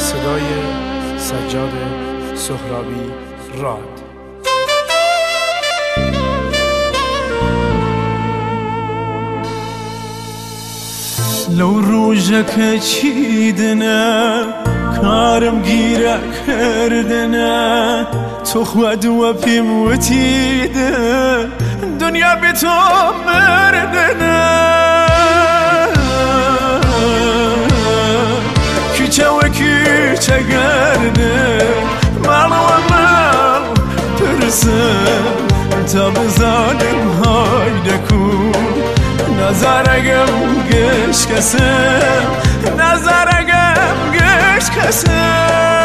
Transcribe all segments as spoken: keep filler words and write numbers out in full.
صدای سجاد سهرابی راد. لو روژك چیدنه کارم گیره کردنه تو خود و پیم وتیده دنیا بی تو مردنه کیچه و کیچه گرده مال و مال پرسم تا بزانم های دکون نظرگم گش کسم نظرگم گش کسم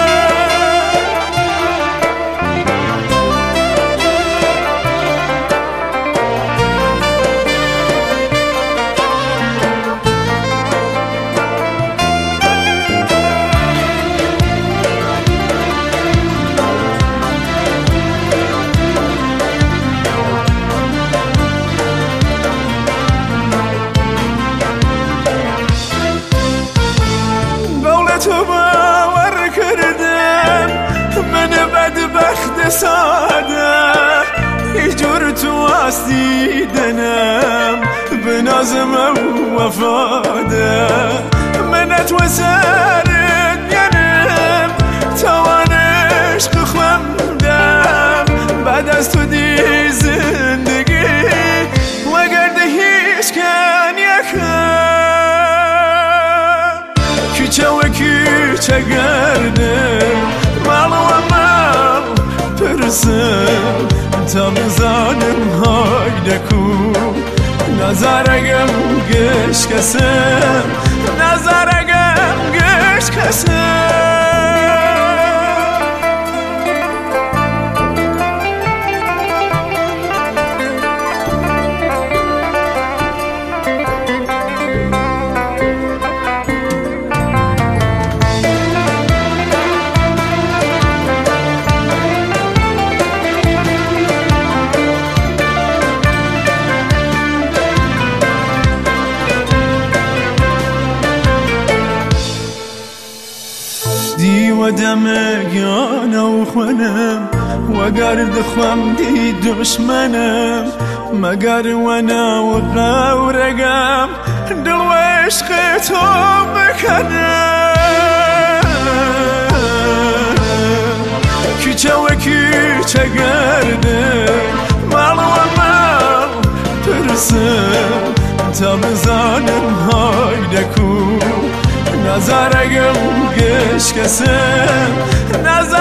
تو باور کردم من بدبخت ساده هیچ جور تو هستی دنم به نازم و وفاده منت و سرت ینم توانش بخوندم بعد از تو دی زندگی وگرده هیچ کن یکم کیچه و کیچه گرده مال و مال پرسم تا بزانم های دکون نظرگم گش کسم نظرگم گش کسم و دمگانه و خونم وگرد خوام دی دشمنم مگر ونا و غورگم دل و عشق تو بکنم کیچه و کیچه گرده مال و مال پرسم تا بزانم های دکون نظرگم گش کسم نظر